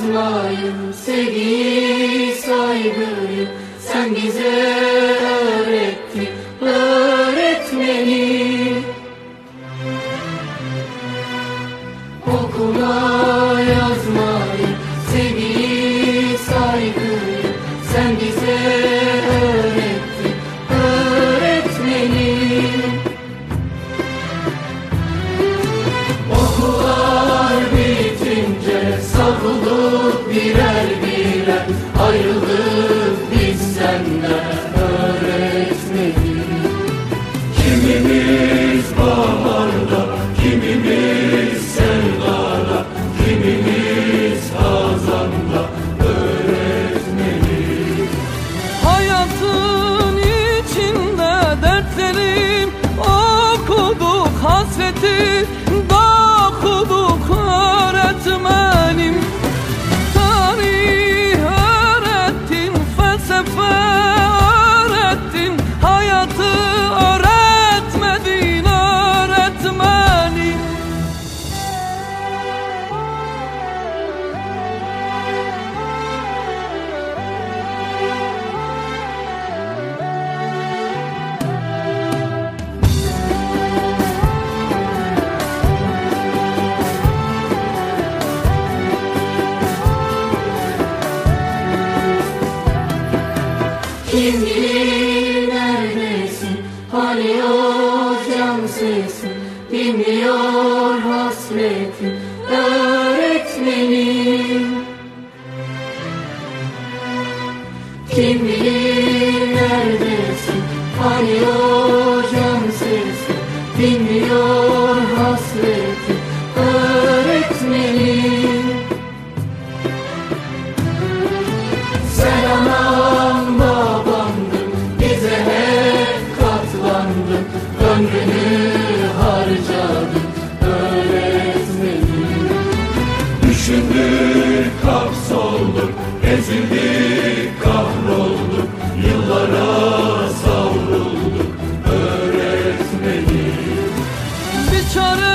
yazmayı, sevgiyi, saygıyı sen bize öğrettin öğretmenim. Okuma yazmayı, sevgiyi, saygıyı sen bize öğrettin öğretmenim. Okullar bitince savrulduk birer birer, ayrıldık biz senden öğretmenim. Kimimiz baharda, kimimiz sevdada, kimimiz hazanda öğretmenim. Hayatın içinde dertlerim okuduk, hasreti dokuduk öğretmenim. Tarih öğrettin, felsefe öğrettin, hayatı öğretmedin öğretmenim. Kim bilir neredesin, hani o can sesin bilmiyor hasretin öğretmenim. Kim bilir neredesin, hani o can sesin bilmiyor hasretin öğretmenim. Sen anam babamdın, bize hep katlandın, ömrünü harcadın öğretmenim. Düşündük, hapsolduk, ezildik, kahrolduk, yıllara savrulduk öğretmenim. Bir çare